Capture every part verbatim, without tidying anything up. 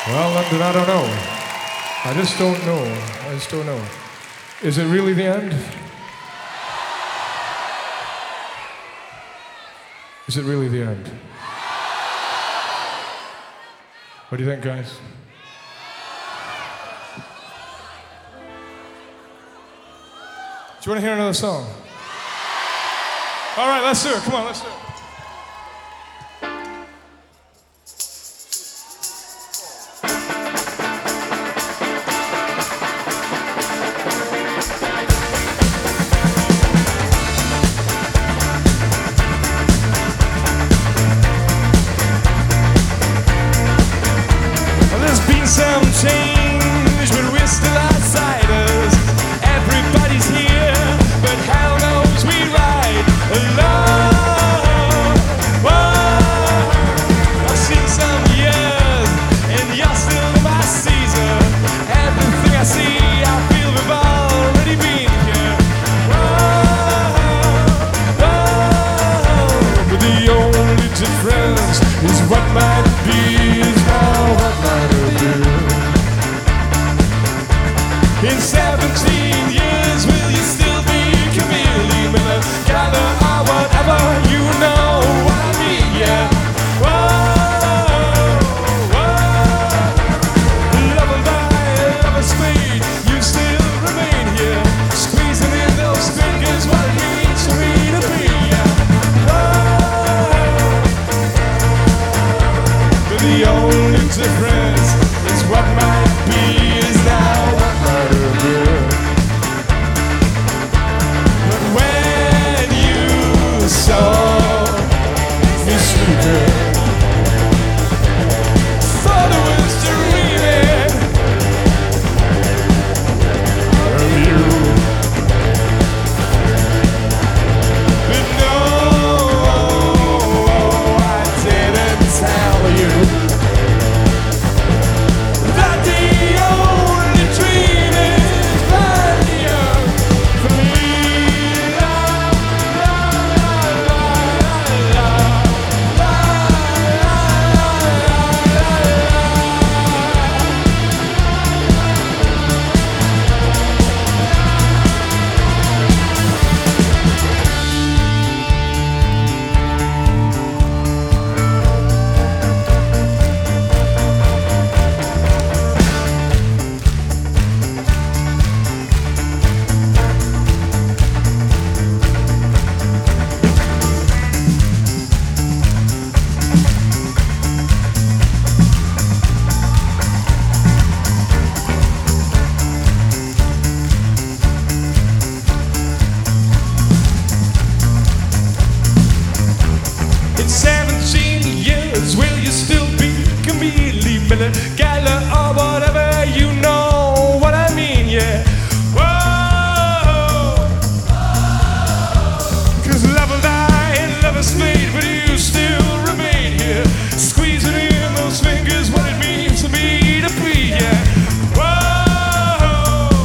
Well, London, I don't know. I just don't know. I just don't know. Is it really the end? Is it really the end? What do you think, guys? Do you want to hear another song? All right, let's do it. Come on, let's do it. Some change, but we're still outsiders. Everybody's here, but hell knows we ride alone. Whoa. I've seen some years, and you're still my Caesar. Everything I see, I feel we've already been here. Whoa, whoa. But the only difference is what might be is now what might be. In seventeen years, will you still be Camille Miller, Gala, or whatever? You know what I mean, yeah. Whoa, whoa. Love and die, love and speed, you still remain here, squeezing in those fingers what it means for me to be, yeah. Whoa. But the only difference is what might be is now what might have been. But when you saw me sleeping, thought I was dreaming of you. But no, I didn't tell you that the only dream is right here for me. La, la, la, la, la, In seventeen years, will you still be Camille Miller, Gala, or whatever? You know what I mean, yeah. Whoa. Cause love will die and love is fade, but you still remain here, squeezing in those fingers what it means for me to be, yeah. Whoa.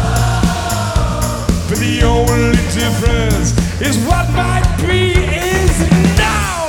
But the only difference is what might be is now.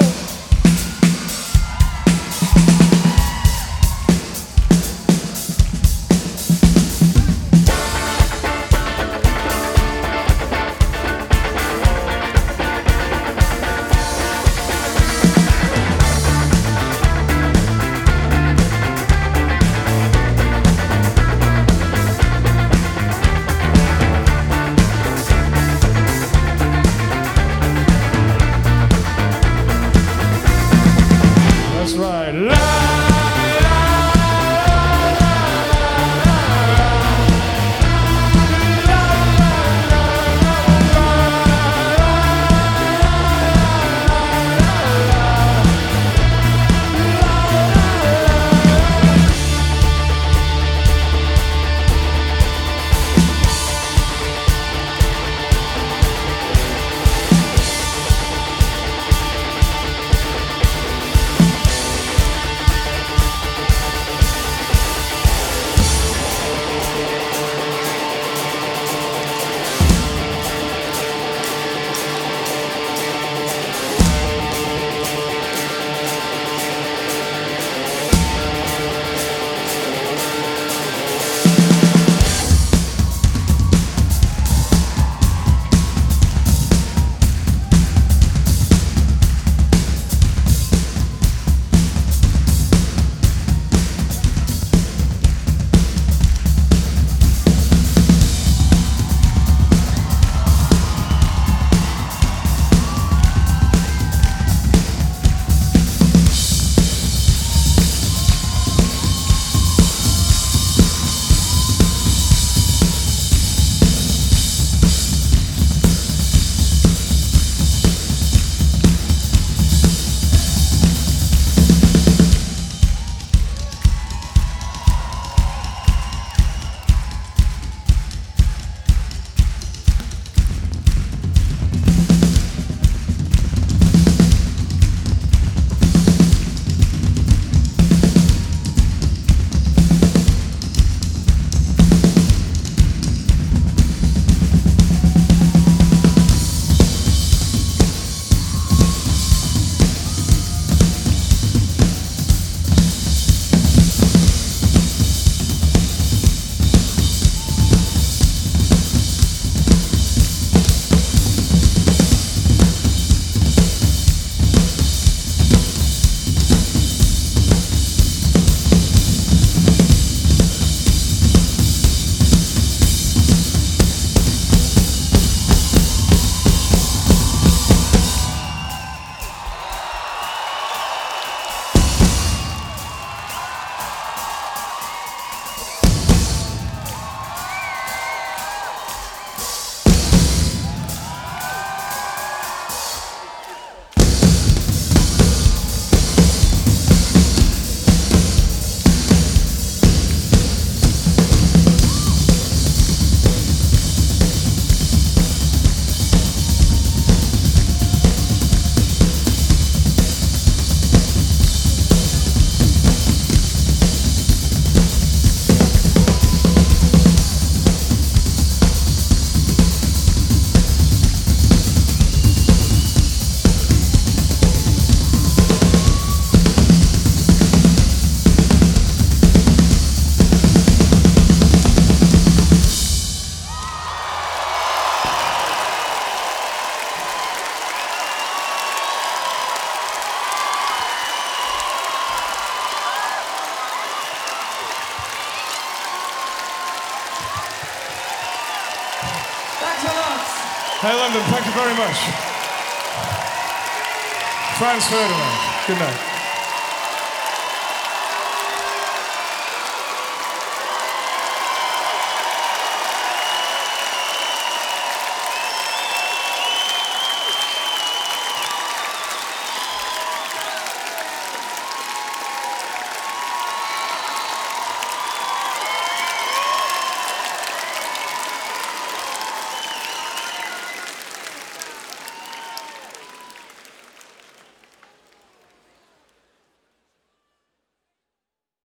Hey, London, thank you very much. Franz Ferdinand. Good night.